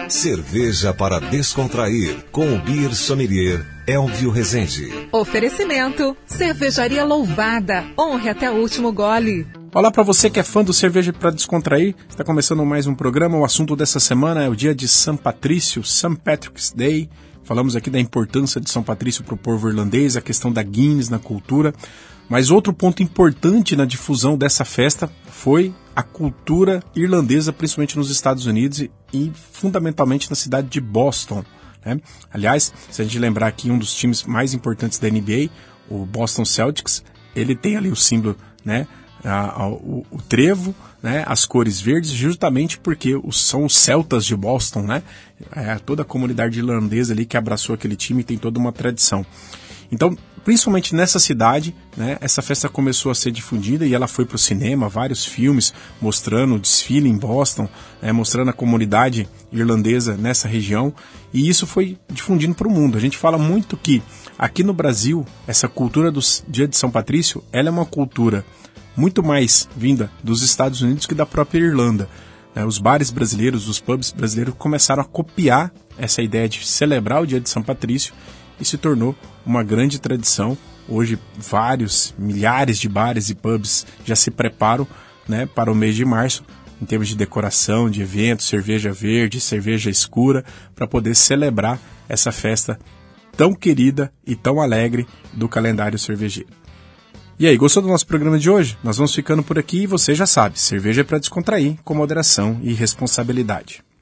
Cerveja para descontrair, com o Beer Sommelier Elvio Rezende. Oferecimento, Cervejaria Louvada, honre até o último gole. Olá para você que é fã do Cerveja para Descontrair, está começando mais um programa. O assunto dessa semana é o dia de São Patrício, St. Patrick's Day. Falamos aqui da importância de São Patrício para o povo irlandês, a questão da Guinness na cultura. Mas outro ponto importante na difusão dessa festa foi a cultura irlandesa, principalmente nos Estados Unidos e fundamentalmente na cidade de Boston, né? Aliás, se a gente lembrar aqui, um dos times mais importantes da NBA, o Boston Celtics, ele tem ali o símbolo, né? O trevo, né? As cores verdes, justamente porque são os celtas de Boston, né? Toda a comunidade irlandesa ali que abraçou aquele time tem toda uma tradição. Então, principalmente nessa cidade, né, essa festa começou a ser difundida e ela foi para o cinema, vários filmes mostrando o desfile em Boston, né, mostrando a comunidade irlandesa nessa região, e isso foi difundindo para o mundo. A gente fala muito que aqui no Brasil, essa cultura do Dia de São Patrício, ela é uma cultura muito mais vinda dos Estados Unidos que da própria Irlanda. Os bares brasileiros, os pubs brasileiros começaram a copiar essa ideia de celebrar o Dia de São Patrício e se tornou uma grande tradição. Hoje, milhares de bares e pubs já se preparam, né, para o mês de março, em termos de decoração, de eventos, cerveja verde, cerveja escura, para poder celebrar essa festa tão querida e tão alegre do calendário cervejeiro. E aí, gostou do nosso programa de hoje? Nós vamos ficando por aqui e você já sabe, cerveja é para descontrair, com moderação e responsabilidade.